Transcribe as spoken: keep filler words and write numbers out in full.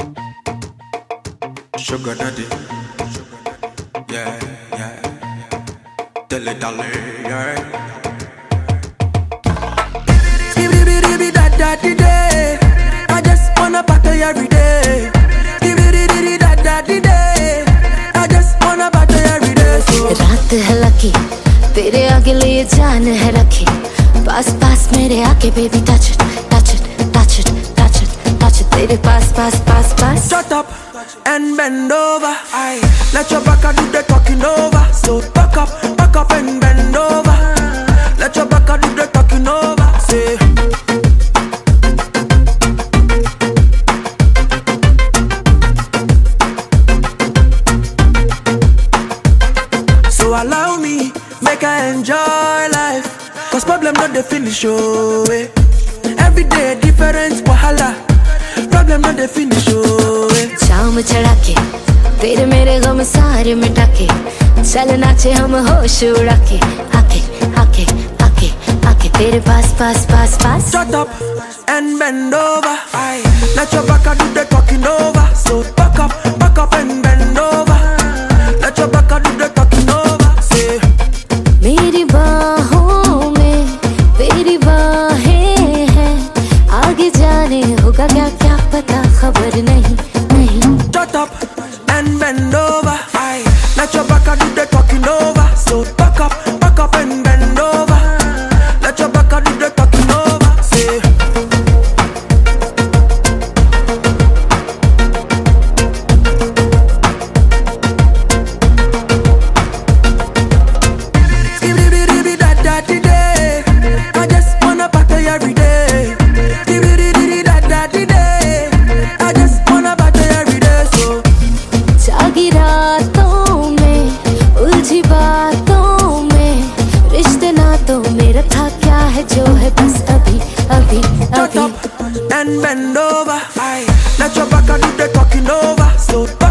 Sugar daddy, yeah, yeah. Dilly dally, yeah. Da da di day. I just wanna party every day. Da da di day. I just wanna party every day. So रात है lucky, तेरे आगे लिए जान है रखी. पास पास मेरे आके baby touch it, touch it, touch it, touch it, touch it. तेरे पास पास पास पास. Shut up and bend over. Aye. Let your back do the talking over. So back up, back up and bend over. Let your back do the talking over. Say. So allow me, make I enjoy life. Cause problem not the finish, oh eh. Every day different wahala. Problem not the finish, oh eh. शाम चढ़ा के तेरे मेरे गम सारे मिटा के चल नाचे हम होश उड़ा के आके आके आके आके तेरे पास पास पास पास. Shut up and bend over. Aye. Let your back do the talking over. So back up, back up and bend over. Let your back do the talking over. Say. मेरी बाहों में तेरी बाहें हैं, आगे जाने होगा क्या क्या पता खबर नहीं नहीं. Shut up and bend over. Aye. Let your back do the talking over. So back up, back up and bend over. Let your back do the talking over. Say. Da da di day. I just wanna party every day. Da da di day. I just wanna party every day. So. जागी रातों में उलझी बातों में रिश्ते नातों में रखा क्या है जो है बस अभी अभी Shut अभी. up and bend over. Aye. Let your back do the talking over. So